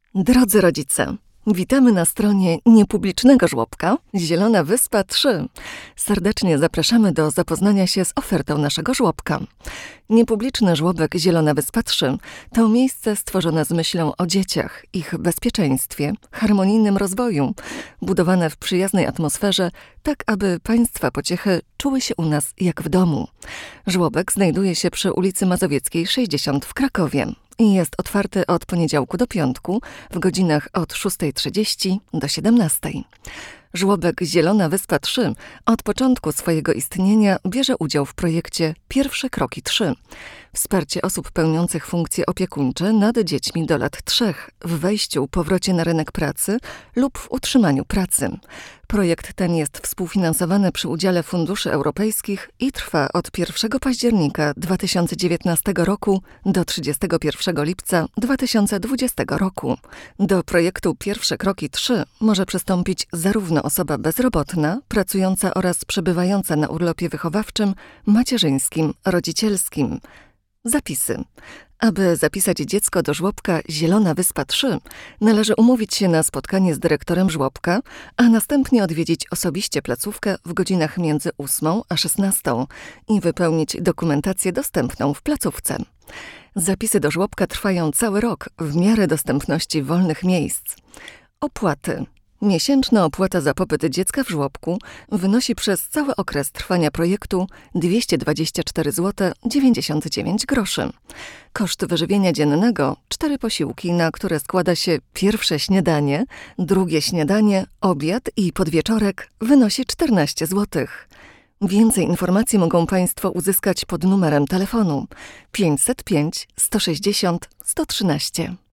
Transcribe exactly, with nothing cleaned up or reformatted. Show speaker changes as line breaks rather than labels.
Drodzy rodzice, witamy na stronie niepublicznego żłobka Zielona Wyspa trzy. Serdecznie zapraszamy do zapoznania się z ofertą naszego żłobka. Niepubliczny żłobek Zielona Wyspa trzy to miejsce stworzone z myślą o dzieciach, ich bezpieczeństwie, harmonijnym rozwoju, budowane w przyjaznej atmosferze, tak aby państwa pociechy czuły się u nas jak w domu. Żłobek znajduje się przy ulicy Mazowieckiej sześćdziesiąt w Krakowie i jest otwarty od poniedziałku do piątku w godzinach od szóstej trzydzieści do siedemnastej. Żłobek Zielona Wyspa trzy od początku swojego istnienia bierze udział w projekcie Pierwsze Kroki trzy. Wsparcie osób pełniących funkcje opiekuńcze nad dziećmi do lat trzech w wejściu, powrocie na rynek pracy lub w utrzymaniu pracy. Projekt ten jest współfinansowany przy udziale funduszy europejskich i trwa od pierwszego października dwa tysiące dziewiętnastego roku do trzydziestego pierwszego lipca dwa tysiące dwudziestego roku. Do projektu Pierwsze Kroki trzy może przystąpić zarówno osoba bezrobotna, pracująca oraz przebywająca na urlopie wychowawczym, macierzyńskim, rodzicielskim. Zapisy. Aby zapisać dziecko do żłobka Zielona Wyspa trzy, należy umówić się na spotkanie z dyrektorem żłobka, a następnie odwiedzić osobiście placówkę w godzinach między ósmą a szesnastą i wypełnić dokumentację dostępną w placówce. Zapisy do żłobka trwają cały rok w miarę dostępności wolnych miejsc. Opłaty. Miesięczna opłata za pobyt dziecka w żłobku wynosi przez cały okres trwania projektu dwieście dwadzieścia cztery złote dziewięćdziesiąt dziewięć groszy. Koszt wyżywienia dziennego, cztery posiłki, na które składa się pierwsze śniadanie, drugie śniadanie, obiad i podwieczorek, wynosi czternaście złotych. Więcej informacji mogą Państwo uzyskać pod numerem telefonu pięćset pięć sto sześćdziesiąt sto trzynaście.